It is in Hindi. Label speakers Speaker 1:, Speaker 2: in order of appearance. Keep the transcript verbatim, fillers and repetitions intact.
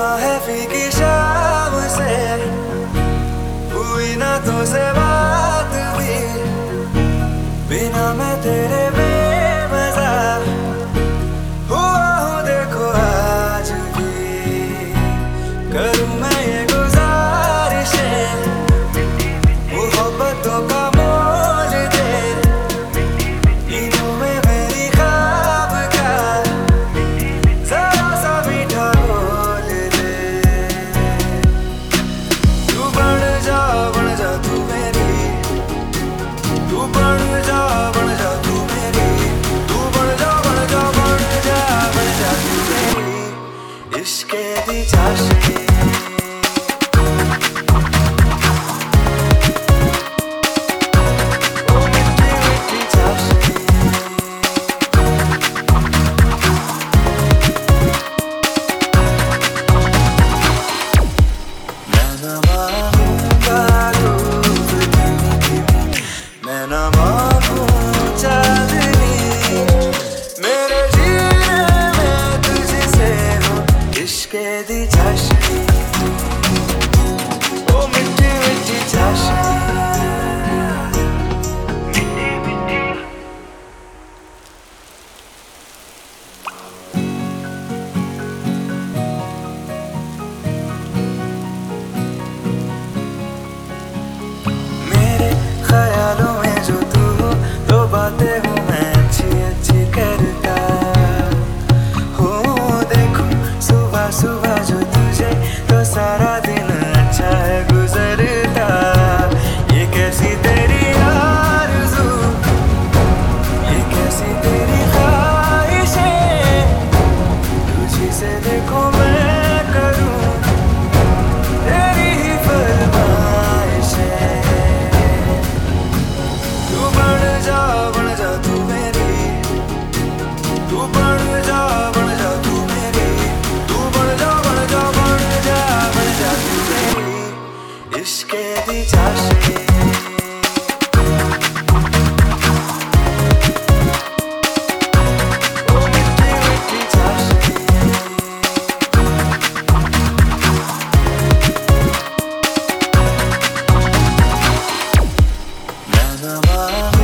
Speaker 1: है फीकी शाम से, हुई ना तो से बात भी, बिना मैं तेरे बेमज़ा हुआ हूँ देखो आज भी। करूँ मैं ये गुज़ारिशें, मोहब्बतों का मोल दे, नींदों में मेरी ख्वाब का जरा सा मीठा बोल दे। तू बन जा बन जा तू मेरी, तू बन जा बन जा तू मेरी, तू बन जा बन जा बन जा बन जा तू मेरी इश्क़े दी चाशनी। मैं न मानूं चांदनी, मेरे जीने में तुझसे हो इश्क़े दी चाशनी, ओ मिट्टी मिट्टी चाशनी। मेरे ख्यालों में जो तू हो, तो बातें हूँ मैं अच्छी अच्छी करता हूँ। देखूं सुबह सुबह जो तुझे, तो सारा दिन अच्छा है गुजरता। ये कैसी तेरी आरज़ू, ये कैसी तेरी ख्वाहिशें, तुझी से देखो मैं करूँ तेरी ही फरमाइशें। तू बन जा बन जा तू मेरी, तू बन जा बन जा तू मेरी, तू बन जा बन जा बन जा बन जा तू मेरी इश्क़े दी चाशनी। ओ मिट्टी मिट्टी चाशनी। मैं न मानूं